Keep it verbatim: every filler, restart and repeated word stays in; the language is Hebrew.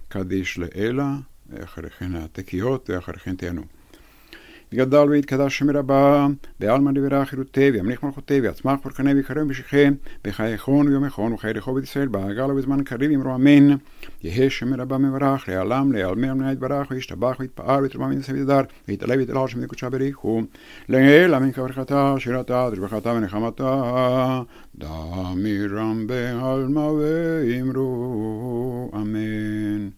קדיש לאלה, ואחרי כן התקיות, ואחרי כן תענו. גדל והתקדש שם רבה, בעלמא דברה חירותי, וימליך מלכותי, ויצמח פורקני ויקרב בשכם, בחייכון ויומכון, וחיי רחוב את ישראל, בעגל ובזמן קריב אמרו אמן. יהא שם רבה מברך, לעלם, לעלמי עלמי יתברך, וישתבח ויתפאר, ויתרומם וינסה ויתהדר, ויתעלה ויתעלה שם וקודשה בריחו. לעילה מן כברכתה, שירתה, תשבחתה ונחמתה, דמירם בעלמא ואמרו אמן.